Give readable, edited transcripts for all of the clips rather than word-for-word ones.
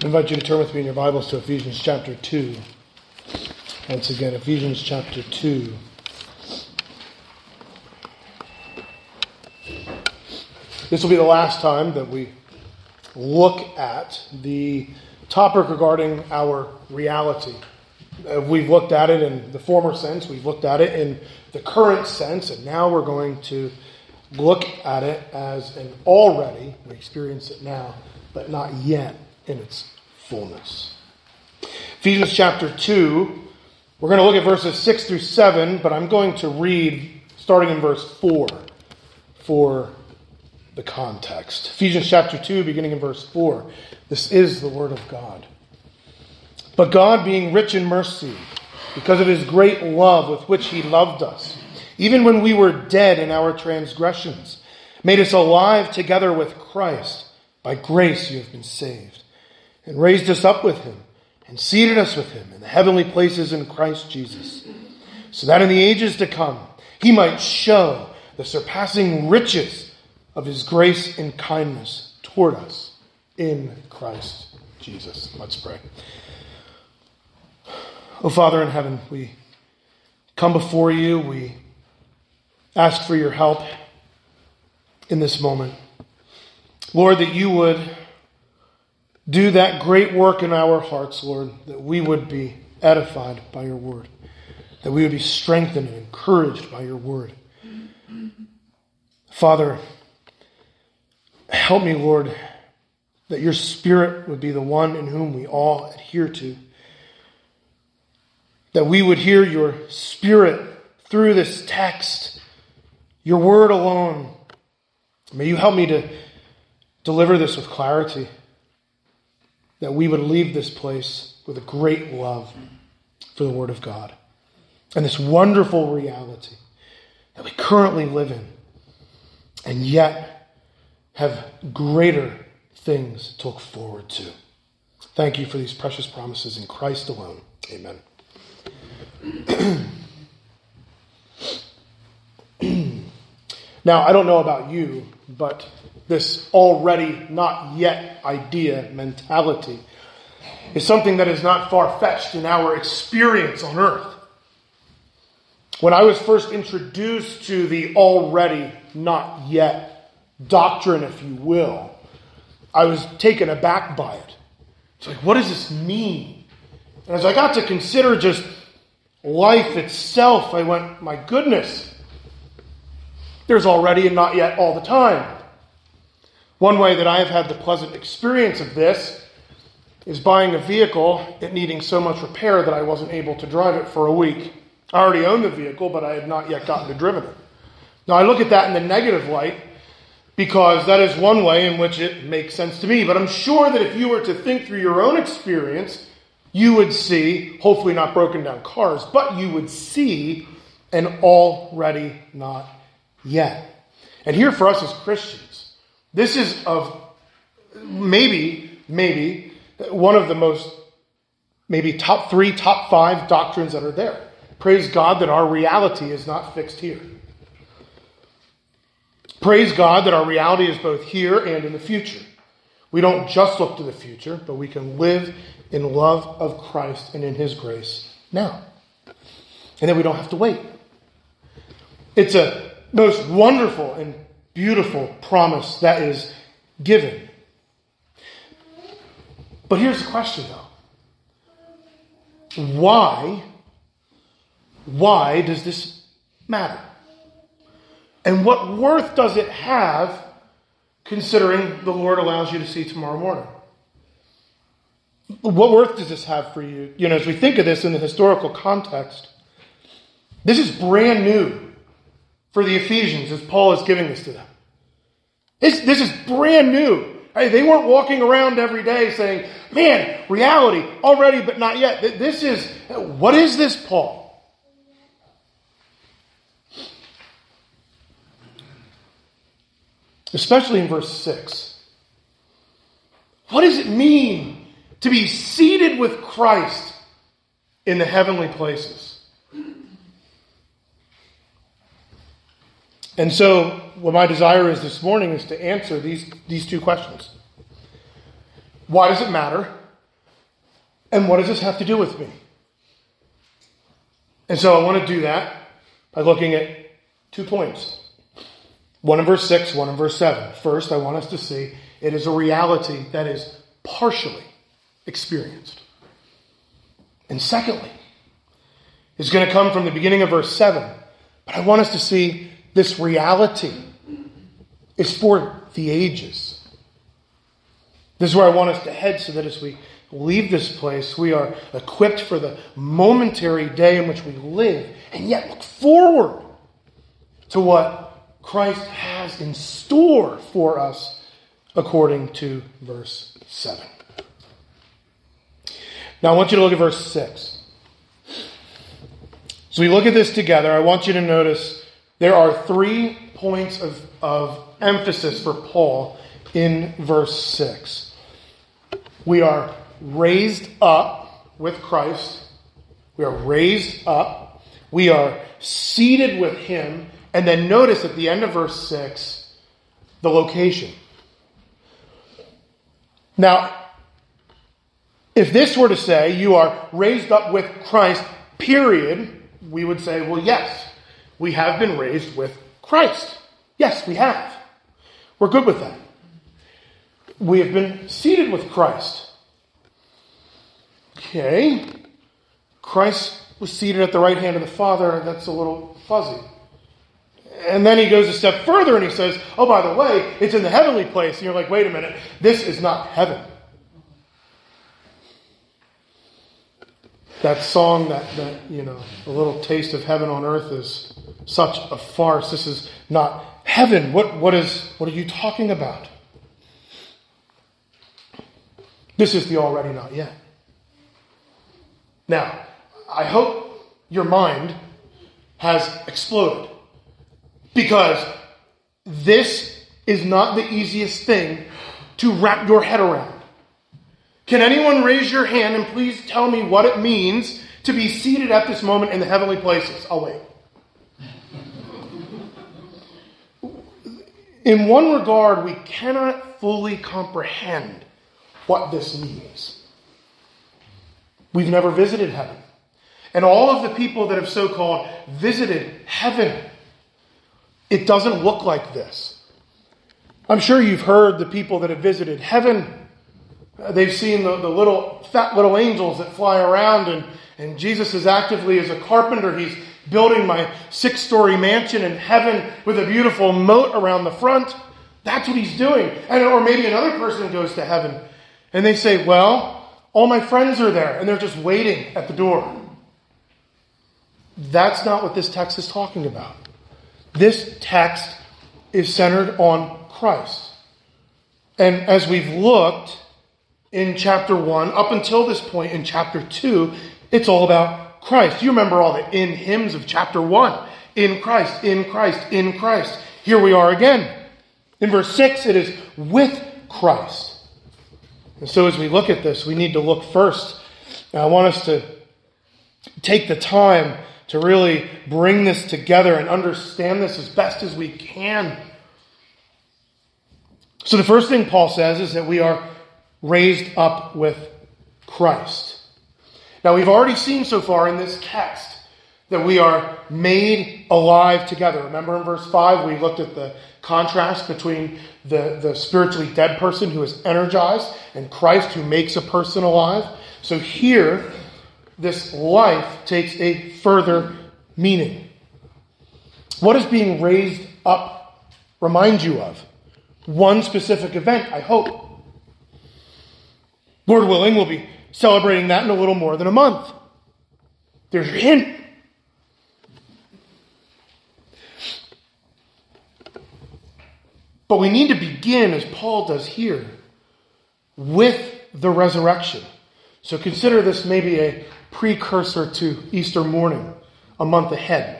I invite you to turn with me in your Bibles to Ephesians chapter 2. Once again, Ephesians chapter 2. This will be the last time that we look at the topic regarding our reality. We've looked at it in the former sense, we've looked at it in the current sense, and now we're going to look at it as an already, we experience it now, but not yet in its fullness. Ephesians chapter 2, we're going to look at verses 6 through 7, but I'm going to read starting in verse 4 for the context. Ephesians chapter 2, beginning in verse 4. This is the word of God. But God, being rich in mercy, because of his great love with which he loved us, even when we were dead in our transgressions, made us alive together with Christ. By grace you have been saved, and raised us up with him, and seated us with him in the heavenly places in Christ Jesus, so that in the ages to come he might show the surpassing riches of his grace and kindness toward us in Christ Jesus. Let's pray. Oh, Father in heaven, we come before you. We ask for your help in this moment. Lord, that you would do that great work in our hearts, Lord, that we would be edified by your word, that we would be strengthened and encouraged by your word. Father, help me, Lord, that your Spirit would be the one in whom we all adhere to, that we would hear your Spirit through this text, your word alone. May you help me to deliver this with clarity, that we would leave this place with a great love for the word of God and this wonderful reality that we currently live in, and yet have greater things to look forward to. Thank you for these precious promises in Christ alone. Amen. Now, I don't know about you, but this already not yet idea mentality is something that is not far-fetched in our experience on earth. When I was first introduced to the already not yet doctrine, if you will, I was taken aback by it. It's like, what does this mean? And as I got to consider just life itself, I went, my goodness, there's already and not yet all the time. One way that I have had the pleasant experience of this is buying a vehicle, it needing so much repair that I wasn't able to drive it for a week. I already owned the vehicle, but I had not yet gotten to driven it. Now I look at that in the negative light because that is one way in which it makes sense to me. But I'm sure that if you were to think through your own experience, you would see, hopefully not broken down cars, but you would see an already not yet. And here for us as Christians, this is of maybe one of the most, maybe top 3, top 5 doctrines that are there. Praise God that our reality is not fixed here. Praise God that our reality is both here and in the future. We don't just look to the future, but we can live in love of Christ and in his grace now. And then we don't have to wait. It's a most wonderful and beautiful promise that is given. But here's the question, though. Why does this matter? And what worth does it have considering the Lord allows you to see tomorrow morning? What worth does this have for you? You know, as we think of this in the historical context, this is brand new for the Ephesians as Paul is giving this to them. This is brand new. They weren't walking around every day saying, man, reality, already but not yet. What is this, Paul? Especially in verse 6. What does it mean to be seated with Christ in the heavenly places? And so what my desire is this morning is to answer these two questions. Why does it matter? And what does this have to do with me? And so I want to do that by looking at 2 points. One in verse 6, one in verse 7. First, I want us to see it is a reality that is partially experienced. And secondly, it's going to come from the beginning of verse 7. But I want us to see this reality is for the ages. This is where I want us to head so that as we leave this place, we are equipped for the momentary day in which we live and yet look forward to what Christ has in store for us according to verse 7. Now I want you to look at verse 6. So we look at this together. I want you to notice there are 3 points of emphasis for Paul in verse 6. We are raised up with Christ. We are raised up. We are seated with him. And then notice at the end of verse 6, the location. Now, if this were to say you are raised up with Christ, period, we would say, well, yes, we have been raised with Christ. Yes, we have. We're good with that. We have been seated with Christ. Okay. Christ was seated at the right hand of the Father. That's a little fuzzy. And then he goes a step further and he says, oh, by the way, it's in the heavenly place. And you're like, wait a minute, this is not heaven. That song, that a little taste of heaven on earth is such a farce. This is not heaven. What are you talking about? This is the already not yet. Now, I hope your mind has exploded, because this is not the easiest thing to wrap your head around. Can anyone raise your hand and please tell me what it means to be seated at this moment in the heavenly places? I'll wait. In one regard, we cannot fully comprehend what this means. We've never visited heaven. And all of the people that have so-called visited heaven, it doesn't look like this. I'm sure you've heard the people that have visited heaven. They've seen the fat little angels that fly around, and Jesus is actively as a carpenter. He's building my 6-story mansion in heaven with a beautiful moat around the front. That's what he's doing. Or maybe another person goes to heaven and they say, well, all my friends are there and they're just waiting at the door. That's not what this text is talking about. This text is centered on Christ. And as we've looked in chapter 1, up until this point in chapter 2, it's all about Christ. You remember all the in hymns of chapter 1. In Christ, in Christ, in Christ. Here we are again. In verse 6, it is with Christ. And so as we look at this, we need to look first. And I want us to take the time to really bring this together and understand this as best as we can. So the first thing Paul says is that we are raised up with Christ. Now we've already seen so far in this text that we are made alive together. Remember in verse 5 we looked at the contrast between the spiritually dead person who is energized and Christ who makes a person alive. So here, this life takes a further meaning. What does being raised up remind you of? One specific event, I hope. Lord willing, we'll be celebrating that in a little more than a month. There's your hint. But we need to begin, as Paul does here, with the resurrection. So consider this maybe a precursor to Easter morning, a month ahead.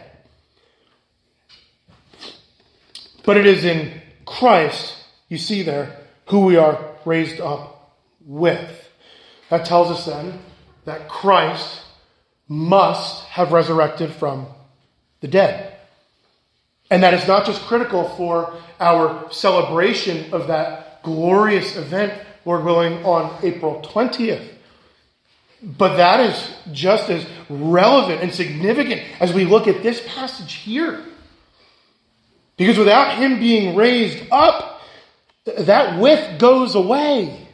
But it is in Christ, you see there, who we are raised up with. That tells us then that Christ must have resurrected from the dead. And that is not just critical for our celebration of that glorious event, Lord willing, on April 20th. But that is just as relevant and significant as we look at this passage here. Because without him being raised up, that with goes away.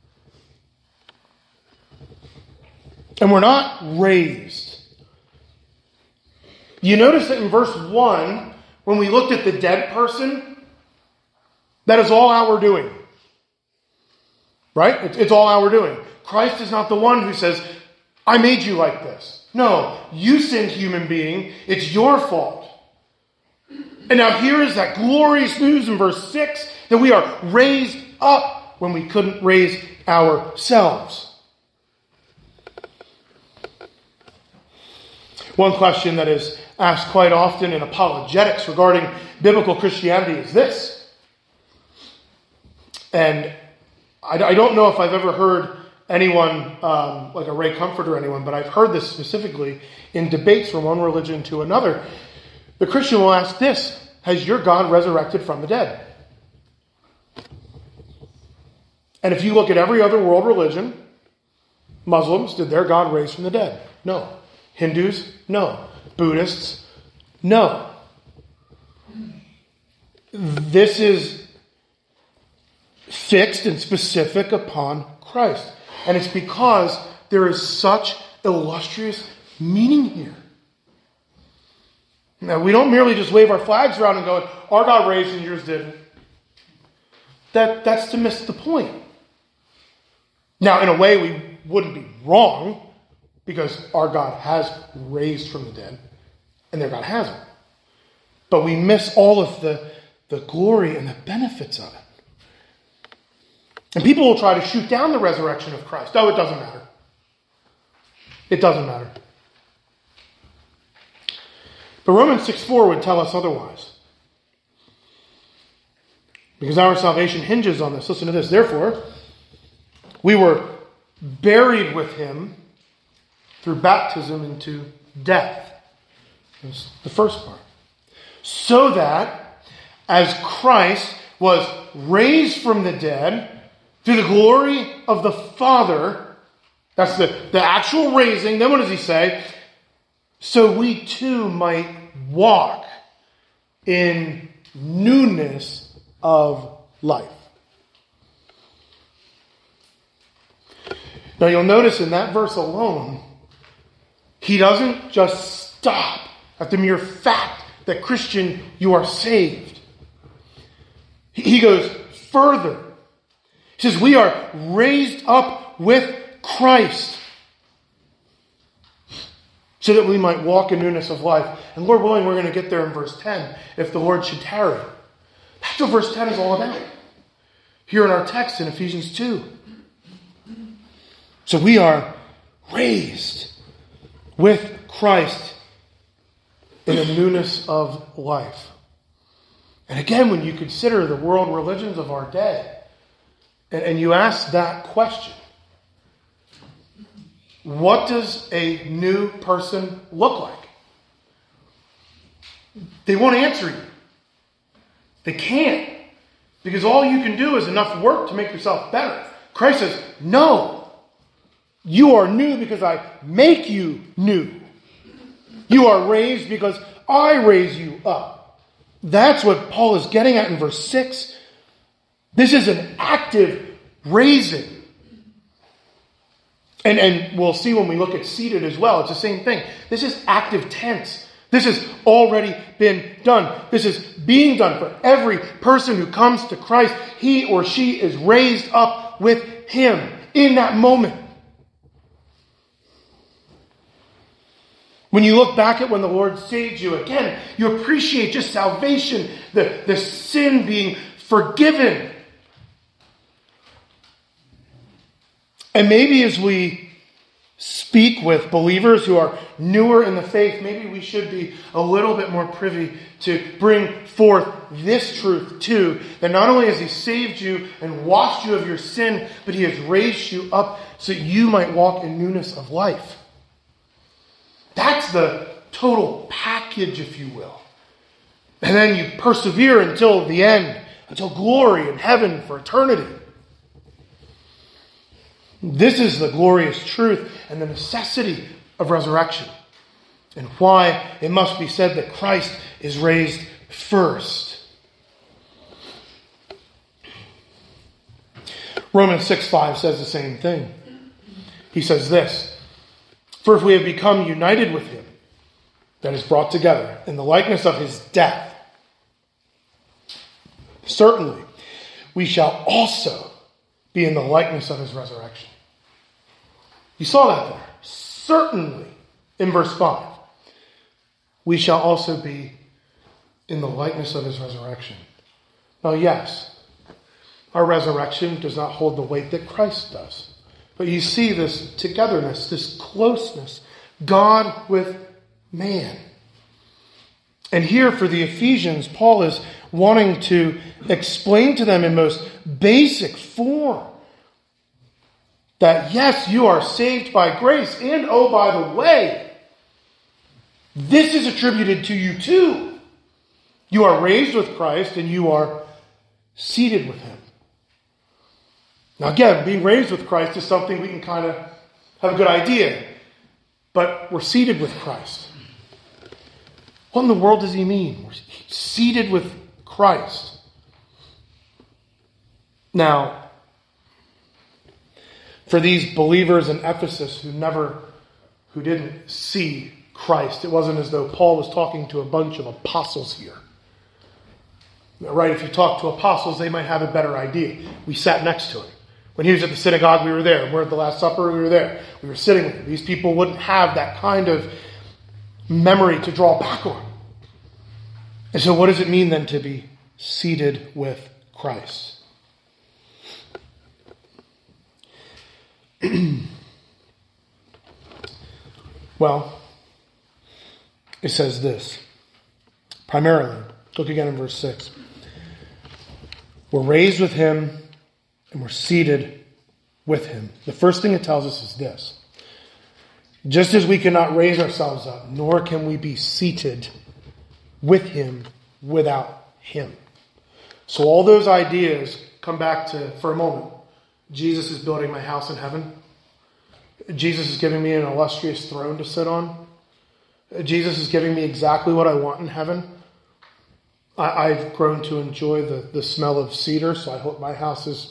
And we're not raised. You notice that in verse 1, when we looked at the dead person, that is all our doing. Right? It's all our doing. Christ is not the one who says, I made you like this. No, you sinned, human being. It's your fault. And now here is that glorious news in verse 6 that we are raised up when we couldn't raise ourselves. One question that is asked quite often in apologetics regarding biblical Christianity is this. And I don't know if I've ever heard anyone, like a Ray Comfort or anyone, but I've heard this specifically in debates from one religion to another. The Christian will ask this: has your God resurrected from the dead? And if you look at every other world religion, Muslims, did their God raise from the dead? No. Hindus? No. Buddhists? No. This is fixed and specific upon Christ. And it's because there is such illustrious meaning here. Now, we don't merely just wave our flags around and go, our God raised and yours didn't. That's to miss the point. Now, in a way, we wouldn't be wrong, because our God has raised from the dead, and their God hasn't. But we miss all of the glory and the benefits of it. And people will try to shoot down the resurrection of Christ. Oh, it doesn't matter. It doesn't matter. But Romans 6:4 would tell us otherwise. Because our salvation hinges on this. Listen to this. Therefore, we were buried with him through baptism into death. That's the first part. So that, as Christ was raised from the dead through the glory of the Father, that's the actual raising. Then what does he say? So we too might walk in newness of life. Now you'll notice in that verse alone, he doesn't just stop at the mere fact that, Christian, you are saved. He goes further. He says we are raised up with Christ so that we might walk in newness of life. And Lord willing, we're going to get there in verse 10, if the Lord should tarry. That's what verse 10 is all about. Here in our text in Ephesians 2. So we are raised with Christ in a newness of life. And again, when you consider the world religions of our day, and you ask that question, what does a new person look like? They won't answer you. They can't. Because all you can do is enough work to make yourself better. Christ says, no. You are new because I make you new. You are raised because I raise you up. That's what Paul is getting at in verse 6. This is an active raising. And we'll see when we look at seated as well. It's the same thing. This is active tense. This has already been done. This is being done for every person who comes to Christ. He or she is raised up with him in that moment. When you look back at when the Lord saved you, again, you appreciate just salvation, the sin being forgiven. And maybe as we speak with believers who are newer in the faith, maybe we should be a little bit more privy to bring forth this truth too, that not only has he saved you and washed you of your sin, but he has raised you up so that you might walk in newness of life. That's the total package, if you will. And then you persevere until the end, until glory in heaven for eternity. This is the glorious truth and the necessity of resurrection, and why it must be said that Christ is raised first. Romans 6:5 says the same thing. He says this, "For if we have become united with him, that is brought together in the likeness of his death, certainly we shall also be in the likeness of his resurrection." You saw that there. Certainly, in verse 5. We shall also be in the likeness of his resurrection. Now, yes, our resurrection does not hold the weight that Christ does. But you see this togetherness, this closeness, God with man. And here for the Ephesians, Paul is wanting to explain to them in most basic form that yes, you are saved by grace, and oh, by the way, this is attributed to you too. You are raised with Christ and you are seated with him. Now again, being raised with Christ is something we can kind of have a good idea, but we're seated with Christ. What in the world does he mean? We're seated with Christ. Now, for these believers in Ephesus who didn't see Christ, it wasn't as though Paul was talking to a bunch of apostles here. Right? If you talk to apostles, they might have a better idea. We sat next to him. When he was at the synagogue, we were there. When we were at the Last Supper, we were there. We were sitting with him. These people wouldn't have that kind of memory to draw back on. And so what does it mean then to be seated with Christ? Well, it says this. Primarily, look again in verse 6. We're raised with him and we're seated with him. The first thing it tells us is this. Just as we cannot raise ourselves up, nor can we be seated with him without him. So all those ideas come back to, for a moment, Jesus is building my house in heaven. Jesus is giving me an illustrious throne to sit on. Jesus is giving me exactly what I want in heaven. I've grown to enjoy the smell of cedar, so I hope my house is...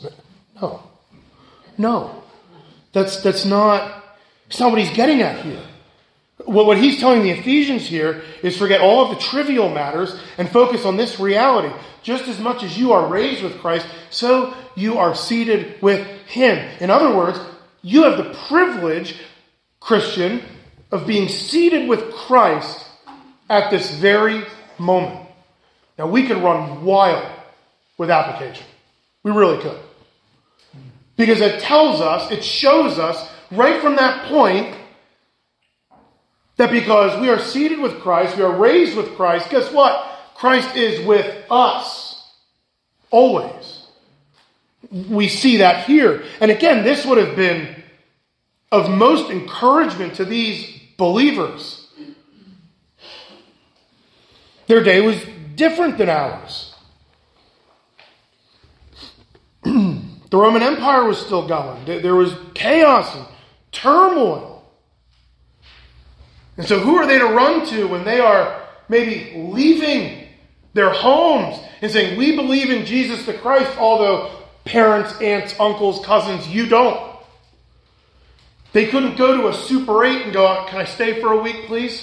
No. That's not what he's getting at here. What he's telling the Ephesians here is forget all of the trivial matters and focus on this reality. Just as much as you are raised with Christ, so you are seated with him. In other words, you have the privilege, Christian, of being seated with Christ at this very moment. Now, we could run wild with application. We really could. Because it tells us, it shows us, right from that point, that because we are seated with Christ, we are raised with Christ, guess what? Christ is with us. Always. We see that here. And again, this would have been of most encouragement to these believers. Their day was different than ours. The Roman Empire was still going. There was chaos and turmoil. And so who are they to run to when they are maybe leaving their homes and saying, we believe in Jesus the Christ, although parents, aunts, uncles, cousins, you don't. They couldn't go to a Super 8 and go, can I stay for a week, please?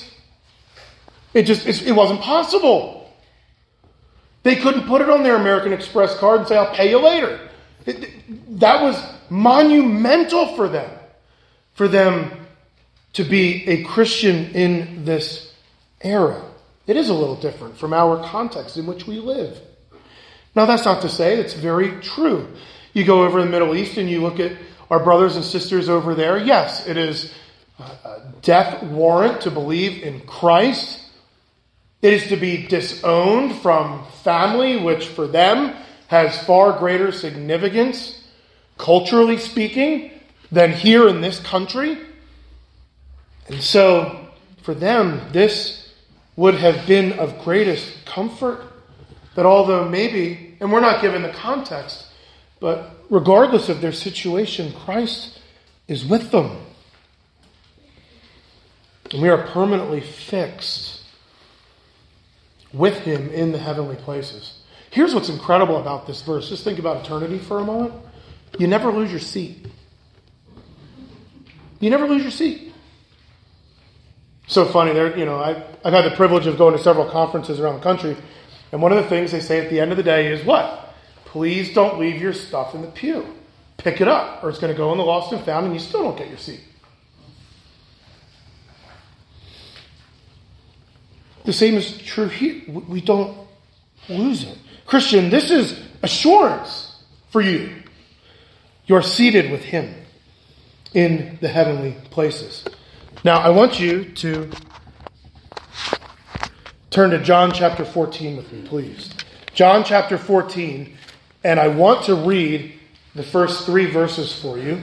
It wasn't possible. They couldn't put it on their American Express card and say, I'll pay you later. That was monumental for them to be a Christian in this era. It is a little different from our context in which we live. Now, that's not to say it's very true. You go over in the Middle East and you look at our brothers and sisters over there. Yes, it is a death warrant to believe in Christ. It is to be disowned from family, which for them has far greater significance, culturally speaking, than here in this country. And so, for them, this would have been of greatest comfort, that although maybe, and we're not given the context, but regardless of their situation, Christ is with them. And we are permanently fixed with him in the heavenly places. Here's what's incredible about this verse. Just think about eternity for a moment. You never lose your seat. You never lose your seat. So funny. I've had the privilege of going to several conferences around the country. And one of the things they say at the end of the day is what? Please don't leave your stuff in the pew. Pick it up, or it's going to go in the lost and found, and you still don't get your seat. The same is true here. We don't lose it. Christian, this is assurance for you. You are seated with him in the heavenly places. Now, I want you to turn to John chapter 14 with me, please. John chapter 14, and I want to read the first 3 verses for you.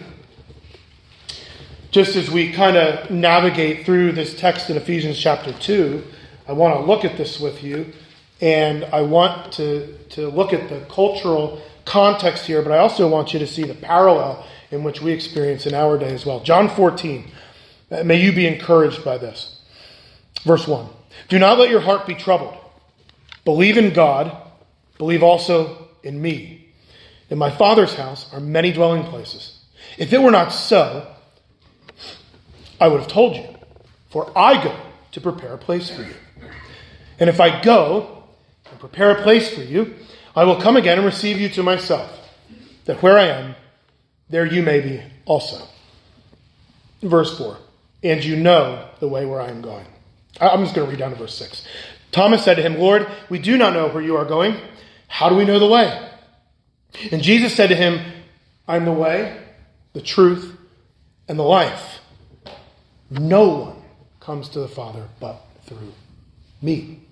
Just as we kind of navigate through this text in Ephesians chapter 2, I want to look at this with you, and I want to look at the cultural context here, but I also want you to see the parallel in which we experience in our day as well. John 14. May you be encouraged by this. Verse 1. Do not let your heart be troubled. Believe in God. Believe also in me. In my Father's house are many dwelling places. If it were not so, I would have told you. For I go to prepare a place for you. And if I go and prepare a place for you, I will come again and receive you to myself, that where I am, there you may be also. Verse 4. And you know the way where I am going. I'm just going to read down to verse 6. Thomas said to him, Lord, we do not know where you are going. How do we know the way? And Jesus said to him, I am the way, the truth, and the life. No one comes to the Father but through me.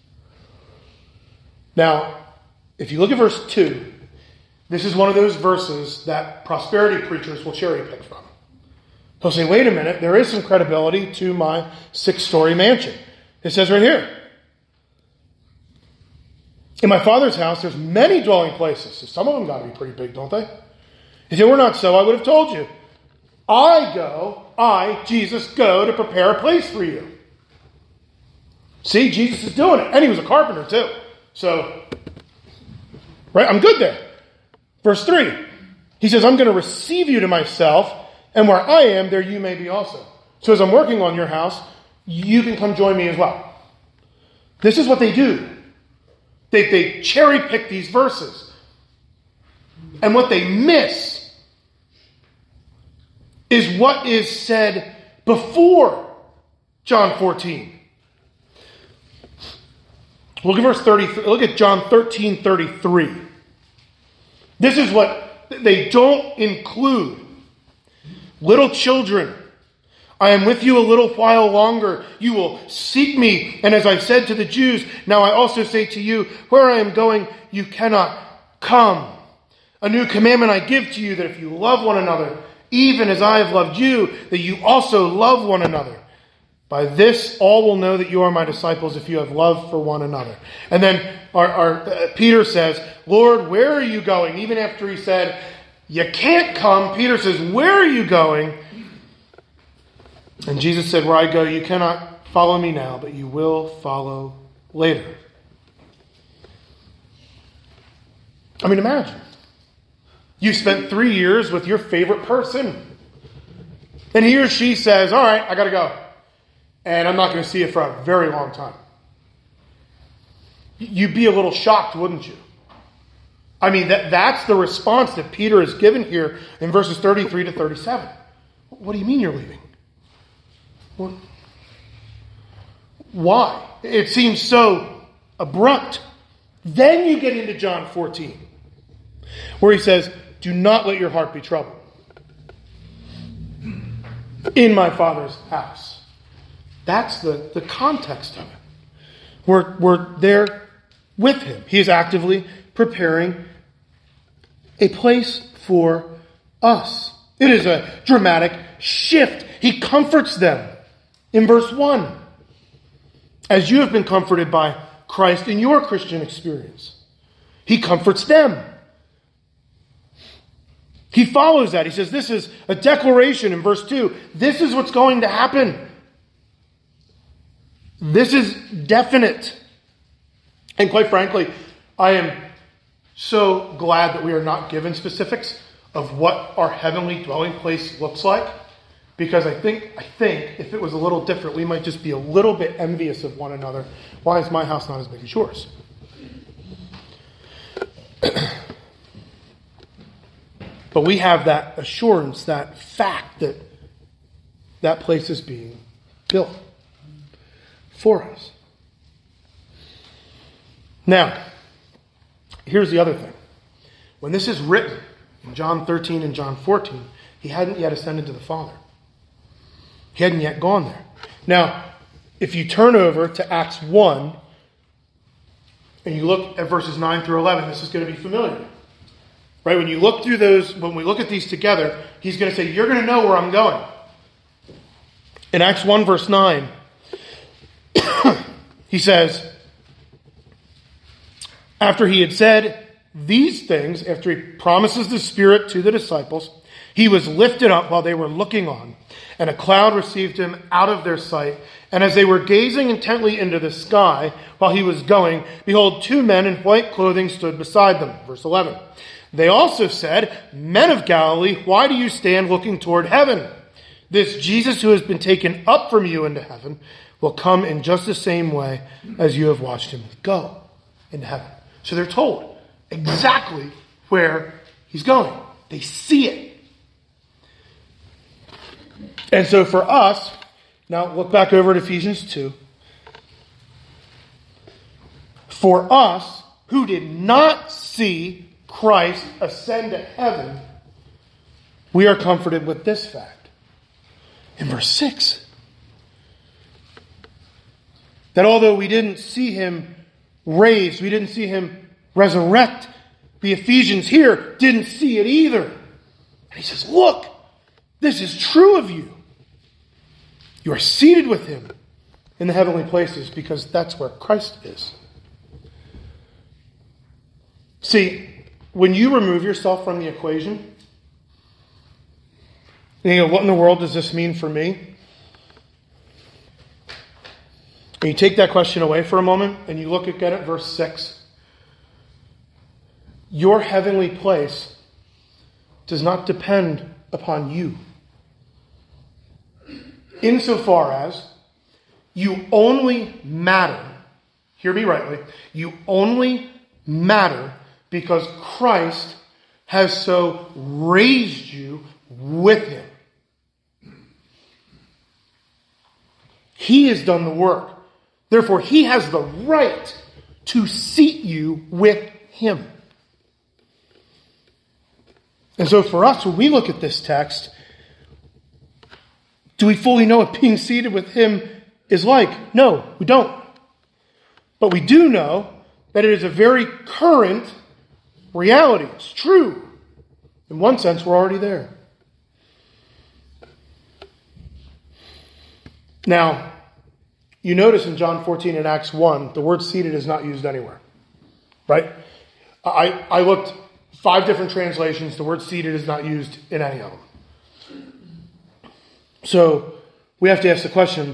Now, if you look at verse 2, this is one of those verses that prosperity preachers will cherry pick from. He'll say, wait a minute, there is some credibility to my 6-story mansion. It says right here, in my Father's house, there's many dwelling places. So some of them got to be pretty big, don't they? If it were not so, I would have told you. Jesus, go to prepare a place for you. See, Jesus is doing it. And he was a carpenter too. So, right, I'm good there. Verse 3, he says, I'm going to receive you to myself, and where I am, there you may be also. So as I'm working on your house, you can come join me as well. This is what they do. They cherry pick these verses. And what they miss is what is said before John 14. Look at verse 33. Look at John 13:33. This is what they don't include. Little children, I am with you a little while longer. You will seek me. And as I said to the Jews, now I also say to you, where I am going, you cannot come. A new commandment I give to you, that if you love one another, even as I have loved you, that you also love one another. By this, all will know that you are my disciples if you have love for one another. And then Peter says, Lord, where are you going? Even after he said, you can't come, Peter says, where are you going? And Jesus said, where I go, you cannot follow me now, but you will follow later. I mean, imagine. You spent 3 years with your favorite person. And he or she says, all right, I got to go. And I'm not going to see you for a very long time. You'd be a little shocked, wouldn't you? I mean, that's the response that Peter is given here in verses 33 to 37. What do you mean you're leaving? What? Why? It seems so abrupt. Then you get into John 14, where he says, do not let your heart be troubled. In my Father's house. That's the context of it. We're there with him. He is actively preparing a place for us. It is a dramatic shift. He comforts them in verse 1. As you have been comforted by Christ in your Christian experience. He comforts them. He follows that. He says this is a declaration in verse 2. This is what's going to happen. This is definite. And quite frankly, I am so glad that we are not given specifics of what our heavenly dwelling place looks like. Because I think if it was a little different, we might just be a little bit envious of one another. Why is my house not as big as yours? But we have that assurance, that fact that that place is being built for us. Now, here's the other thing. When this is written in John 13 and John 14, he hadn't yet ascended to the Father. He hadn't yet gone there. Now, if you turn over to Acts 1 and you look at verses 9 through 11, this is going to be familiar. Right? When you look through those, when we look at these together, he's going to say, you're going to know where I'm going. In Acts 1 verse 9, he says, after he had said these things, after he promises the Spirit to the disciples, he was lifted up while they were looking on, and a cloud received him out of their sight. And as they were gazing intently into the sky while he was going, behold, two men in white clothing stood beside them. Verse 11. They also said, Men of Galilee, why do you stand looking toward heaven? This Jesus who has been taken up from you into heaven will come in just the same way as you have watched him go into heaven. So they're told exactly where he's going. They see it. And so for us, now look back over at Ephesians 2. For us who did not see Christ ascend to heaven, we are comforted with this fact. In verse 6, that although we didn't see him raised, we didn't see him resurrect, the Ephesians here didn't see it either. And he says, look, this is true of you. You are seated with him in the heavenly places because that's where Christ is. See, when you remove yourself from the equation, and you go, what in the world does this mean for me? And you take that question away for a moment and you look again at verse 6. Your heavenly place does not depend upon you. Insofar as you only matter, hear me rightly, you only matter because Christ has so raised you with him. He has done the work. Therefore, he has the right to seat you with him. And so for us, when we look at this text, do we fully know what being seated with him is like? No, we don't. But we do know that it is a very current reality. It's true. In one sense, we're already there. Now, you notice in John 14 and Acts 1, the word seated is not used anywhere. Right? I looked 5 different translations. The word seated is not used in any of them. So, we have to ask the question,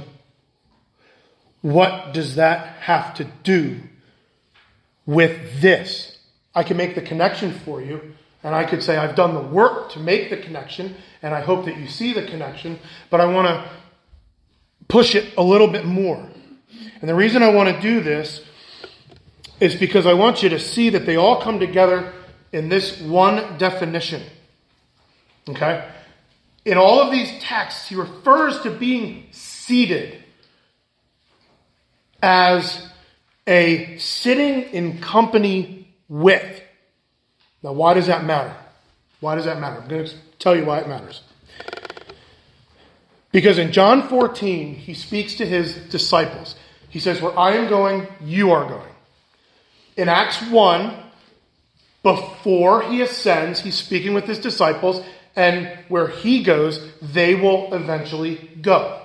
what does that have to do with this? I can make the connection for you, and I could say I've done the work to make the connection, and I hope that you see the connection, but I want to push it a little bit more. And the reason I want to do this is because I want you to see that they all come together in this one definition. Okay? In all of these texts, he refers to being seated as a sitting in company with. Now, why does that matter? Why does that matter? I'm going to tell you why it matters. Because in John 14, he speaks to his disciples. He says, where I am going, you are going. In Acts 1, before he ascends, he's speaking with his disciples, and where he goes, they will eventually go.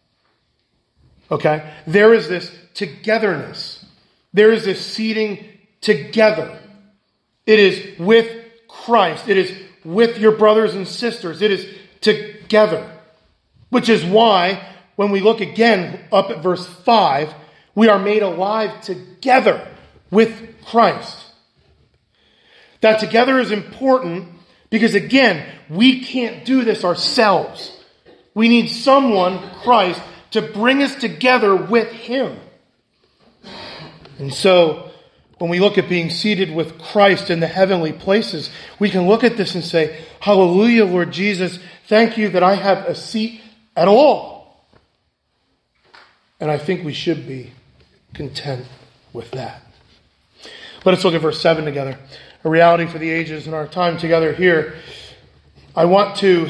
Okay? There is this togetherness. There is this seating together. It is with Christ. It is with your brothers and sisters. It is together. Which is why, when we look again up at verse 5, we are made alive together with Christ. That together is important because, again, we can't do this ourselves. We need someone, Christ, to bring us together with Him. And so, when we look at being seated with Christ in the heavenly places, we can look at this and say, hallelujah, Lord Jesus, thank you that I have a seat at all. And I think we should be content with that. Let us look at verse 7 together. A reality for the ages in our time together here. I want to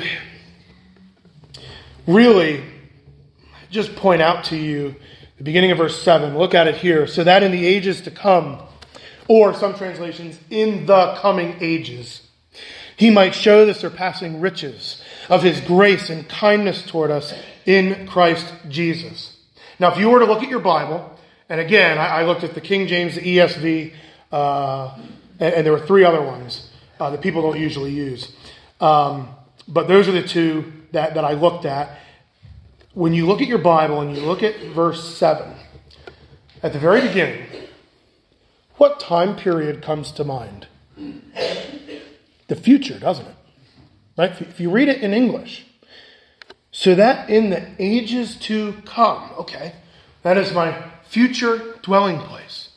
really just point out to you the beginning of verse 7. Look at it here. So that in the ages to come, or some translations, in the coming ages, He might show the surpassing riches of His grace and kindness toward us in Christ Jesus. Now, if you were to look at your Bible, and again, I looked at the King James, the ESV, and there were 3 other ones that people don't usually use. But those are the 2 that I looked at. When you look at your Bible and you look at verse 7, at the very beginning, what time period comes to mind? The future, doesn't it? Right? If you read it in English. So that in the ages to come, okay, that is my future dwelling place.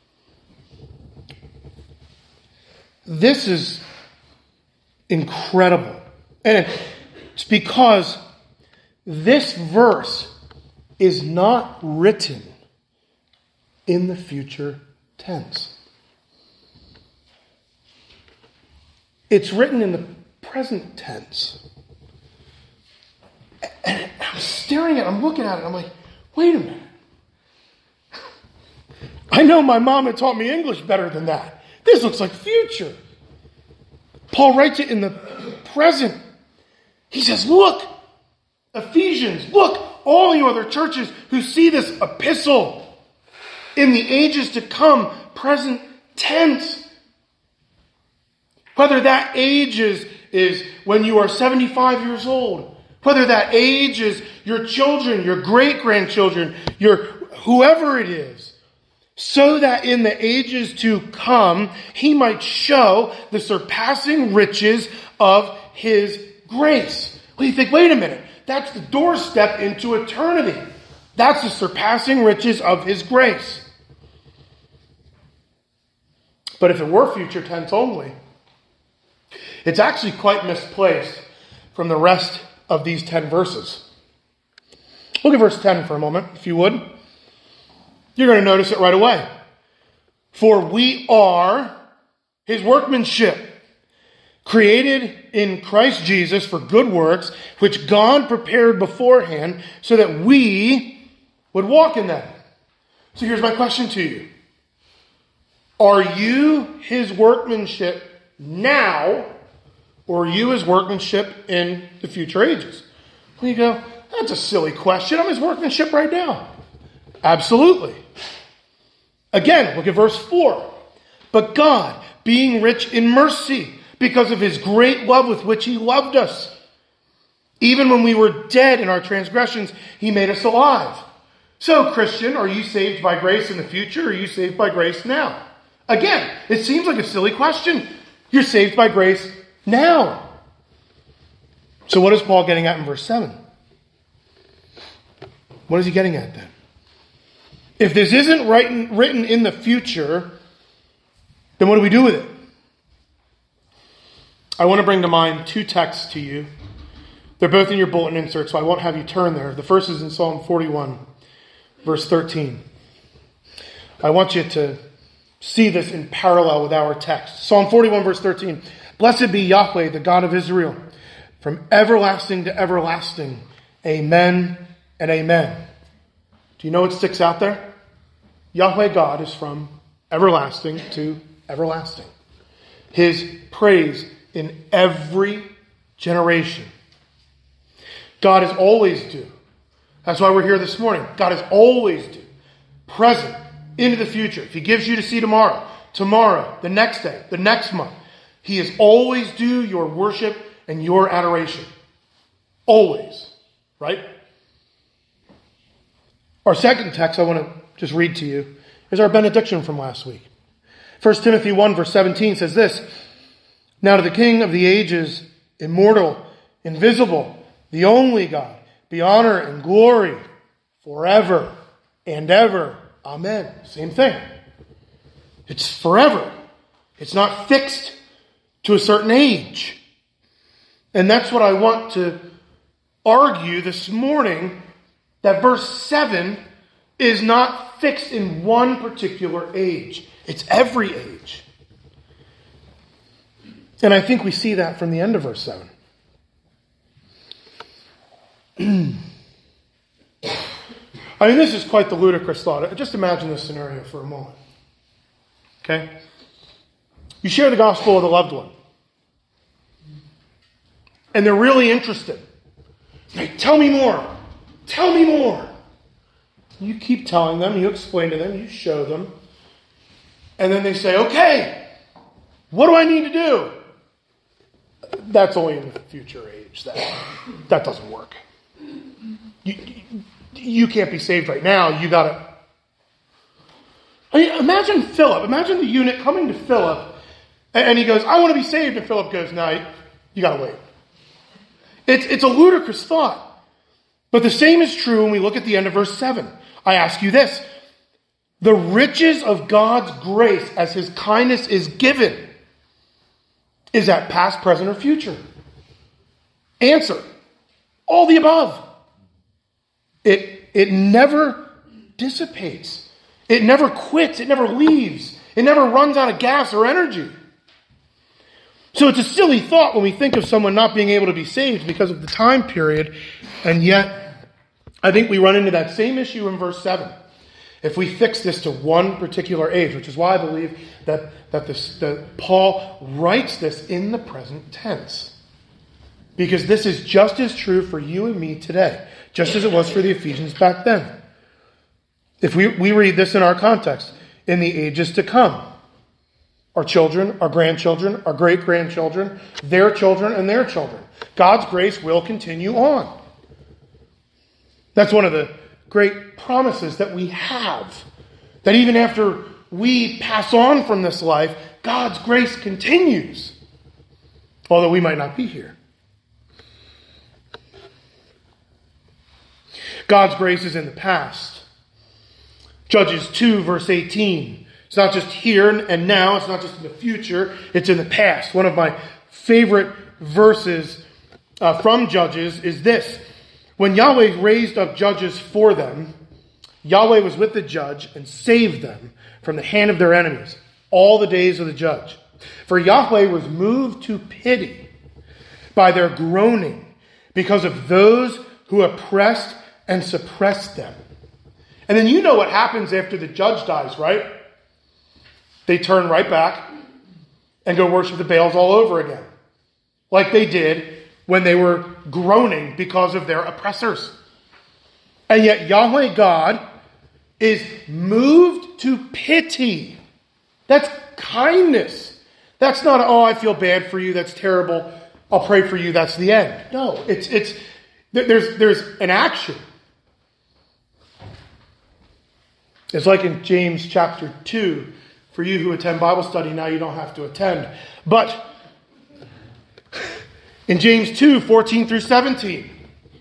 This is incredible. And it's because this verse is not written in the future tense. It's written in the present tense. And I'm staring at it, I'm looking at it, I'm like, wait a minute. I know my mom had taught me English better than that. This looks like future. Paul writes it in the present. He says, look, Ephesians, look, all you other churches who see this epistle in the ages to come, present tense. Whether that age is when you are 75 years old, whether that age is your children, your great-grandchildren, your whoever it is, so that in the ages to come, He might show the surpassing riches of His grace. Well, you think, wait a minute, that's the doorstep into eternity. That's the surpassing riches of His grace. But if it were future tense only, it's actually quite misplaced from the rest of these 10 verses. Look at verse 10 for a moment, if you would. You're going to notice it right away. For we are His workmanship, created in Christ Jesus for good works, which God prepared beforehand so that we would walk in them. So here's my question to you. Are you His workmanship now, or are you His workmanship in the future ages? Well, you go, that's a silly question. I'm His workmanship right now. Absolutely. Again, look at verse 4. But God, being rich in mercy, because of His great love with which He loved us, even when we were dead in our transgressions, He made us alive. So, Christian, are you saved by grace in the future, or are you saved by grace now? Again, it seems like a silly question. You're saved by grace now. So what is Paul getting at in verse 7? What is he getting at then? If this isn't written in the future, then what do we do with it? I want to bring to mind 2 texts to you. They're both in your bulletin insert, so I won't have you turn there. The first is in Psalm 41, verse 13. I want you to see this in parallel with our text. Psalm 41, verse 13. Blessed be Yahweh, the God of Israel, from everlasting to everlasting. Amen and amen. Do you know what sticks out there? Yahweh God is from everlasting to everlasting. His praise in every generation. God is always due. That's why we're here this morning. God is always due. Present into the future. If He gives you to see tomorrow, the next day, the next month, He is always due your worship and your adoration. Always. Right? Our second text I want to just read to you is our benediction from last week. 1 Timothy 1 verse 17 says this, "Now to the King of the ages, immortal, invisible, the only God, be honor and glory forever and ever. Amen." Same thing. It's forever. It's not fixed to a certain age. And that's what I want to argue this morning, that verse 7 is not fixed in one particular age. It's every age. And I think we see that from the end of verse 7. I mean, this is quite the ludicrous thought. Just imagine this scenario for a moment. Okay? You share the gospel with a loved one. And they're really interested. They tell me more. Tell me more. You keep telling them. You explain to them. You show them. And then they say, okay, what do I need to do? That's only in the future age. That doesn't work. You can't be saved right now. You got to... I mean, imagine Philip. Imagine the eunuch coming to Philip. And he goes, I want to be saved. And Philip goes, no, you got to wait. It's a ludicrous thought. But the same is true when we look at the end of verse 7. I ask you this. The riches of God's grace as his kindness is given, is that past, present, or future? Answer. All the above. It never dissipates. It never quits. It never leaves. It never runs out of gas or energy. So it's a silly thought when we think of someone not being able to be saved because of the time period. And yet, I think we run into that same issue in verse 7. If we fix this to one particular age, which is why I believe that Paul writes this in the present tense. Because this is just as true for you and me today, just as it was for the Ephesians back then. If we read this in our context, in the ages to come, our children, our grandchildren, our great-grandchildren, their children, and their children, God's grace will continue on. That's one of the great promises that we have. That even after we pass on from this life, God's grace continues. Although we might not be here. God's grace is in the past. Judges 2 verse 18. It's not just here and now. It's not just in the future. It's in the past. One of my favorite verses from Judges is this. When Yahweh raised up judges for them, Yahweh was with the judge and saved them from the hand of their enemies all the days of the judge. For Yahweh was moved to pity by their groaning because of those who oppressed and suppressed them. And then you know what happens after the judge dies, right? They turn right back and go worship the Baals all over again. Like they did when they were groaning because of their oppressors. And yet Yahweh God is moved to pity. That's kindness. That's not, oh, I feel bad for you, that's terrible, I'll pray for you, that's the end. No, there's an action. It's like in James chapter 2. For you who attend Bible study, now you don't have to attend. But in James 2, 14 through 17,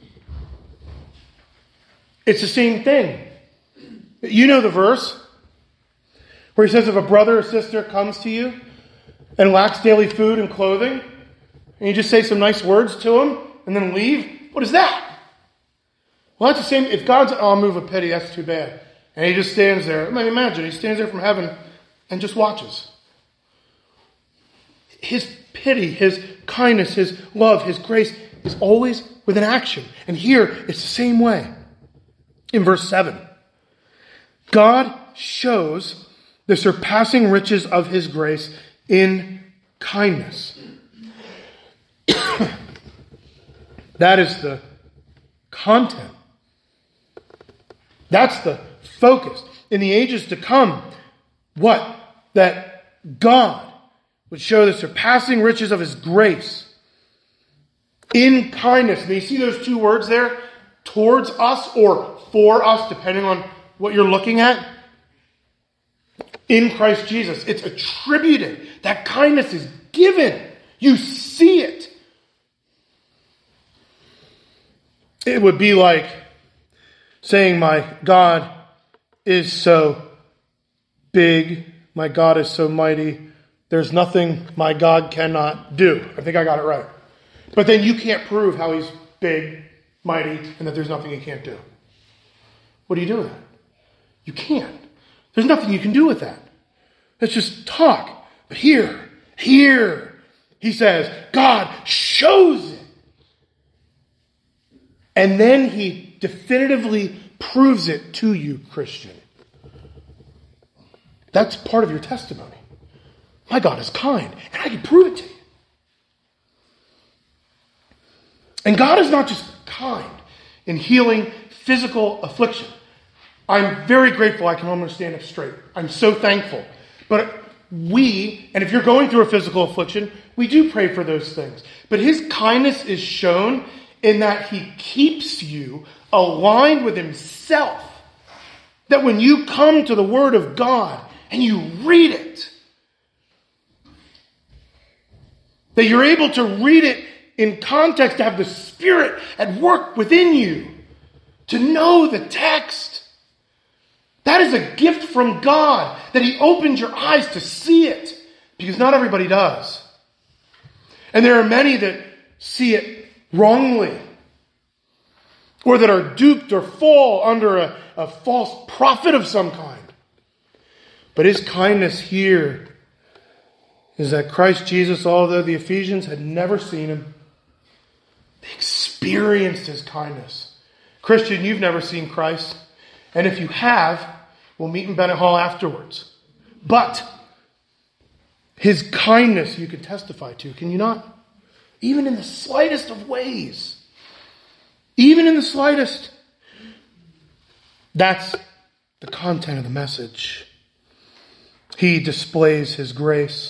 it's the same thing. You know the verse where he says if a brother or sister comes to you and lacks daily food and clothing, and you just say some nice words to him and then leave, what is that? Well, that's the same. If God's, oh, move of pity, that's too bad. And he just stands there. I mean, imagine, he stands there from heaven and just watches. His pity, his kindness, his love, his grace is always with an action. And here, it's the same way. In verse 7, God shows the surpassing riches of his grace in kindness. That is the content. That's the focus. In the ages to come, what? That God would show the surpassing riches of his grace in kindness. And you see those two words there? Towards us or for us, depending on what you're looking at. In Christ Jesus. It's attributed. That kindness is given. You see it. It would be like saying, my God is so big. My God is so mighty. There's nothing my God cannot do. I think I got it right. But then you can't prove how he's big, mighty, and that there's nothing he can't do. What do you do with that? You can't. There's nothing you can do with that. Let's just talk. But here, he says, God shows it. And then he definitively proves it to you, Christian. That's part of your testimony. My God is kind, and I can prove it to you. And God is not just kind in healing physical affliction. I'm very grateful I can almost stand up straight. I'm so thankful. But and if you're going through a physical affliction, we do pray for those things. But his kindness is shown in that he keeps you aligned with himself. That when you come to the Word of God and you read it, that you're able to read it in context, to have the Spirit at work within you, to know the text. That is a gift from God, that he opens your eyes to see it, because not everybody does. And there are many that see it wrongly, or that are duped or fall under a false prophet of some kind. But his kindness here is that Christ Jesus, although the Ephesians had never seen him, they experienced his kindness. Christian, you've never seen Christ. And if you have, we'll meet in Bennett Hall afterwards. But his kindness you can testify to, can you not? Even in the slightest of ways. Even in the slightest. That's the content of the message. He displays his grace.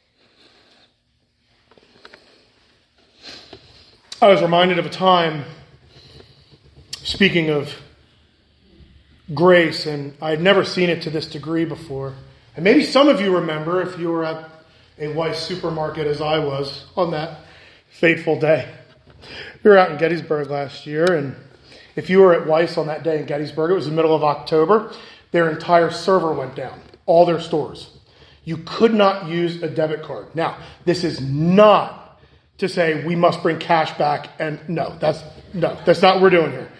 I was reminded of a time, speaking of grace, and I had never seen it to this degree before. And maybe some of you remember, if you were at a Weis supermarket as I was on that fateful day. We were out in Gettysburg last year, and if you were at Weis on that day in Gettysburg, it was the middle of October, their entire server went down, all their stores. You could not use a debit card. Now, this is not to say we must bring cash back, and that's not what we're doing here.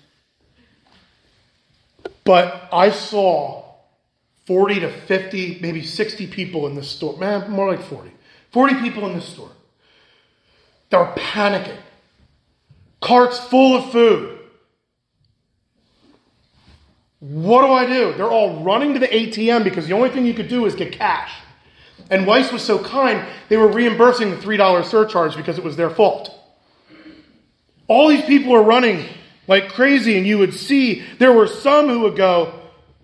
But I saw 40 to 50, maybe 60 people in the store. Man, more like 40. 40 people in the store. They were panicking. Carts full of food. What do I do? They're all running to the ATM because the only thing you could do is get cash. And Weis was so kind, they were reimbursing the $3 surcharge because it was their fault. All these people are running like crazy, and you would see there were some who would go,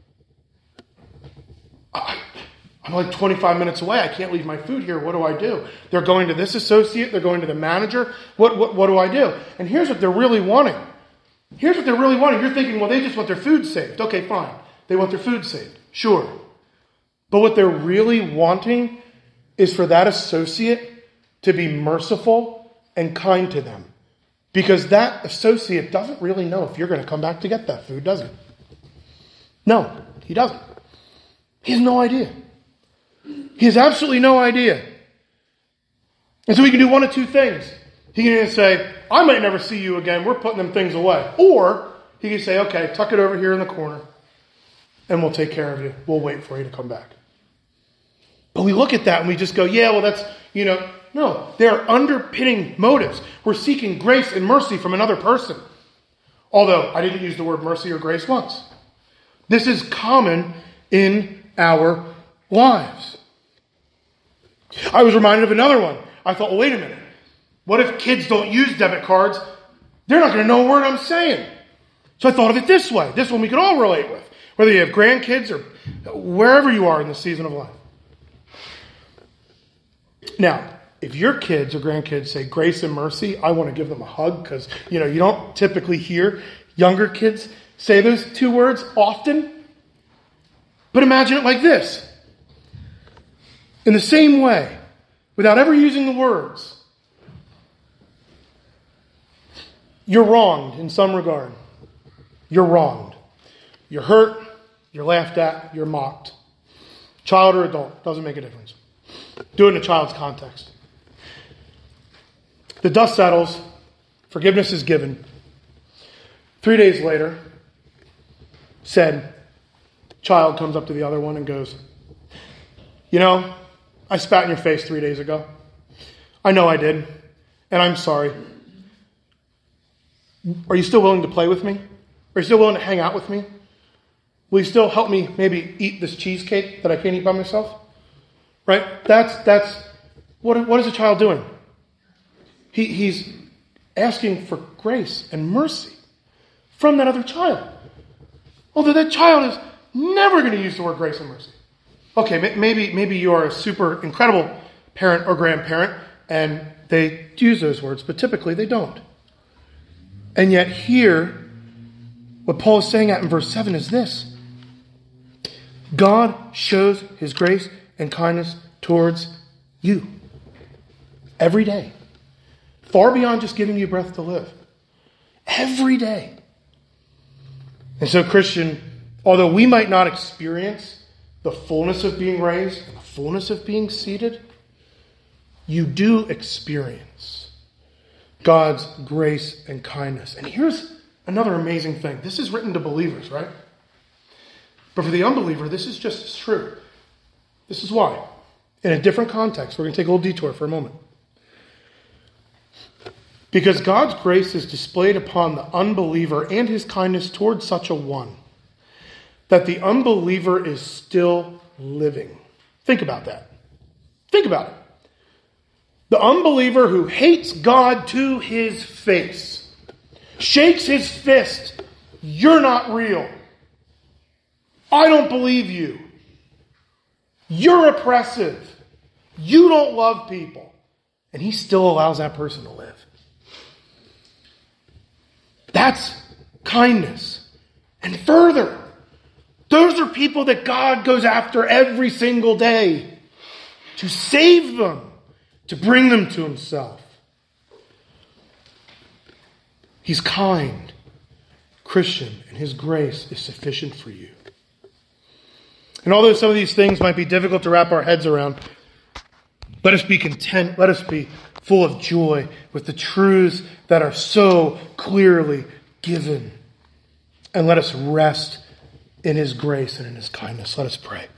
I'm like 25 minutes away. I can't leave my food here. What do I do? They're going to this associate. They're going to the manager. What do I do? And here's what they're really wanting. You're thinking, well, they just want their food saved. Okay, fine. They want their food saved. Sure. But what they're really wanting is for that associate to be merciful and kind to them. Because that associate doesn't really know if you're going to come back to get that food, does he? No, he doesn't. He has no idea. He has absolutely no idea. And so he can do one of two things. He can either say, I might never see you again. We're putting them things away. Or he can say, okay, tuck it over here in the corner and we'll take care of you. We'll wait for you to come back. But we look at that and we just go, yeah, well, that's, no, there are underpinning motives. We're seeking grace and mercy from another person. Although I didn't use the word mercy or grace once. This is common in our lives. I was reminded of another one. I thought, well, wait a minute. What if kids don't use debit cards? They're not going to know a word I'm saying. So I thought of it this way. This one we could all relate with. Whether you have grandkids or wherever you are in the season of life. Now, if your kids or grandkids say grace and mercy, I want to give them a hug because, you don't typically hear younger kids say those two words often. But imagine it like this. In the same way, without ever using the words, you're wronged in some regard. You're wronged. You're hurt. You're laughed at. You're mocked. Child or adult, doesn't make a difference. Do it in a child's context. The dust settles. Forgiveness is given. 3 days later, said child comes up to the other one and goes, I spat in your face 3 days ago. I know I did, and I'm sorry. Are you still willing to play with me? Are you still willing to hang out with me? Will you still help me maybe eat this cheesecake that I can't eat by myself? Right? That's what is a child doing? He's asking for grace and mercy from that other child. Although that child is never going to use the word grace and mercy. Okay, maybe you are a super incredible parent or grandparent and they use those words, but typically they don't. And yet here, what Paul is saying in verse 7 is this. God shows his grace and kindness towards you every day. Far beyond just giving you breath to live. Every day. And so, Christian, although we might not experience the fullness of being raised and the fullness of being seated, you do experience God's grace and kindness. And here's another amazing thing. This is written to believers, right? But for the unbeliever, this is just as true. This is why. In a different context, we're going to take a little detour for a moment. Because God's grace is displayed upon the unbeliever and his kindness towards such a one, that the unbeliever is still living. Think about that. Think about it. The unbeliever who hates God to his face, shakes his fist, you're not real. I don't believe you. You're oppressive. You don't love people. And he still allows that person to live. That's kindness. And further, those are people that God goes after every single day to save them, to bring them to himself. He's kind, Christian, and his grace is sufficient for you. And although some of these things might be difficult to wrap our heads around, let us be content, let us be full of joy with the truths that are so clearly given. And let us rest in his grace and in his kindness. Let us pray.